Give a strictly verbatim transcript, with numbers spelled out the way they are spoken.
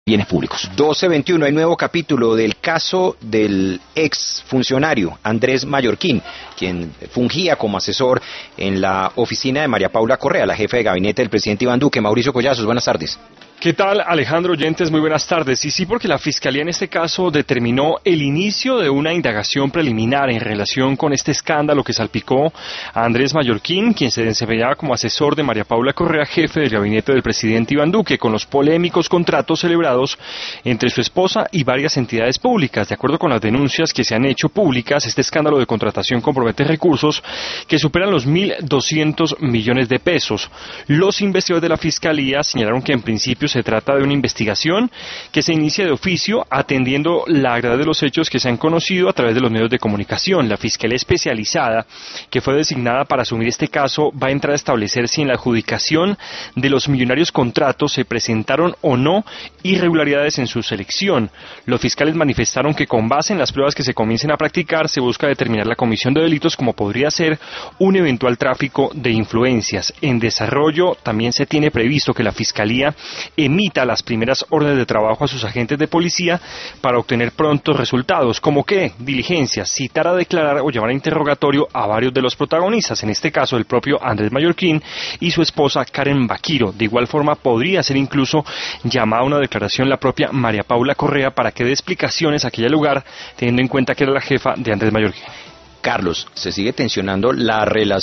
bienes públicos. doce veintiuno, hay nuevo capítulo del caso del ex funcionario Andrés Mallorquín, quien fungía como asesor en la oficina de María Paula Correa, la jefa de gabinete del presidente Iván Duque. Mauricio Collazos, buenas tardes. ¿Qué tal, Alejandro Oyentes? Muy buenas tardes. Y sí, porque la Fiscalía en este caso determinó el inicio de una indagación preliminar en relación con este escándalo que salpicó a Andrés Mallorquín, quien se desempeñaba como asesor de María Paula Correa, jefe del gabinete del presidente Iván Duque, con los polémicos contratos celebrados entre su esposa y varias entidades públicas. De acuerdo con las denuncias que se han hecho públicas, este escándalo de contratación compromete recursos que superan los mil doscientos millones de pesos. Los investigadores de la Fiscalía señalaron que en principio se trata de una investigación que se inicia de oficio atendiendo la gravedad de los hechos que se han conocido a través de los medios de comunicación. La Fiscalía Especializada, que fue designada para asumir este caso, va a entrar a establecer si en la adjudicación de los millonarios contratos se presentaron o no irregularidades en su selección. Los fiscales manifestaron que con base en las pruebas que se comiencen a practicar se busca determinar la comisión de delitos como podría ser un eventual tráfico de influencias. En desarrollo también se tiene previsto que la Fiscalía emita las primeras órdenes de trabajo a sus agentes de policía para obtener prontos resultados, como que diligencias, citar a declarar o llevar a interrogatorio a varios de los protagonistas, en este caso el propio Andrés Mallorquín y su esposa Karen Baquiro. De igual forma podría ser incluso llamada a una declaración la propia María Paula Correa para que dé explicaciones a aquel lugar, teniendo en cuenta que era la jefa de Andrés Mallorquín. Carlos, se sigue tensionando la relación